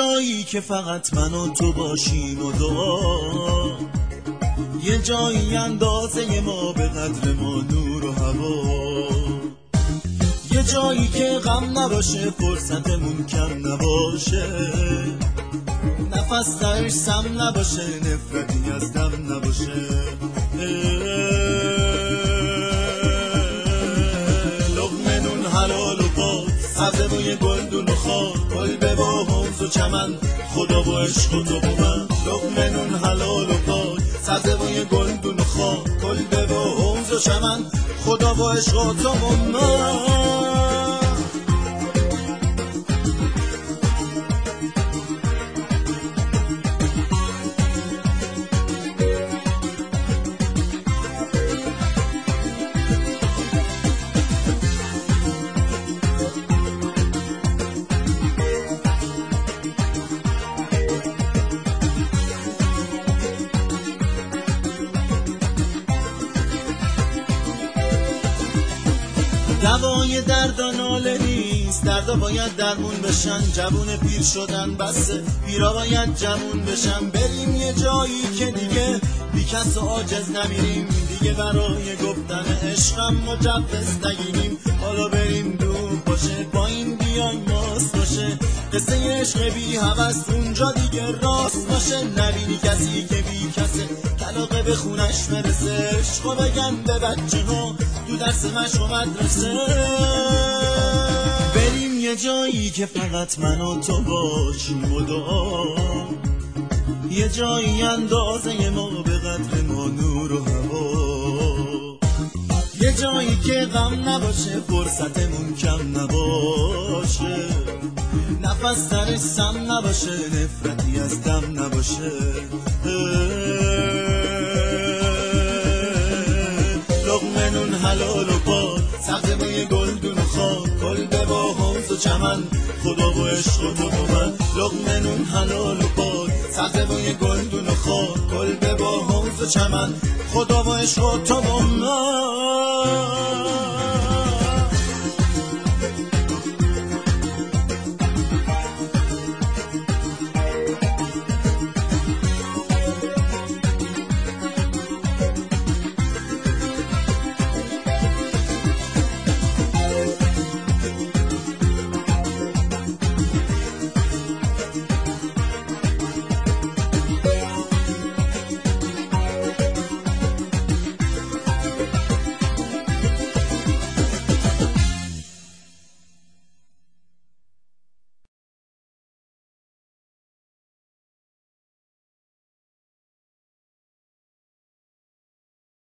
جایی که فقط من و تو باشیم و دعا، یه جایی اندازه ما به قدر ما نور و هوا، یه جایی که غم نباشه فرصتمون کم نباشه، نفس درش سم نباشه نفرتی از دم نباشه. لقمه نون حلال و پاک، سبزه بوی گلدون و خاک، کلبه و حوض و چمن، خدا و عشق و تو و من. لقمه نون حلال و پاک، سبزه بوی گلدون و خاک، کلبه و حوض و چمن، خدا و عشق و تو و من. دوای درد و ناله نیست، دردا باید درمون بشن، جوون پیر شدن بسه، پیرا باید جوون بشن. بریم یه جایی که دیگه بی کس و عاجز نمیریم، دیگه برای گفتن عشقم مجوز نگیریم. حالا بریم دور باشه با این بیایم ماست باشه، قصه عشق بی هوس اونجا دیگه راست باشه. نبینی کسی که بی کسه کلاغه به خونش مرسه، عشقو بگن به بچه ها تو درس مشق و مدرسه. بریم یه جایی که فقط من و تو باشیم و دعا، یه جایی اندازه ما به قدر ما نور و هوا، یه جایی که غم نباشه فرصتمون کم نباشه، نفس درش سم نباشه نفرتی از دم نباشه. لقمه نون حلال و پاک، سبزه بوی گلدون و خاک، کلبه با حوض و چمن، خدا و عشق و تو و من. لقمه نون حلال و پاک، سبزه بوی گلدون و خاک، کلبه با حوض و چمن، خدا و عشق و تو و من.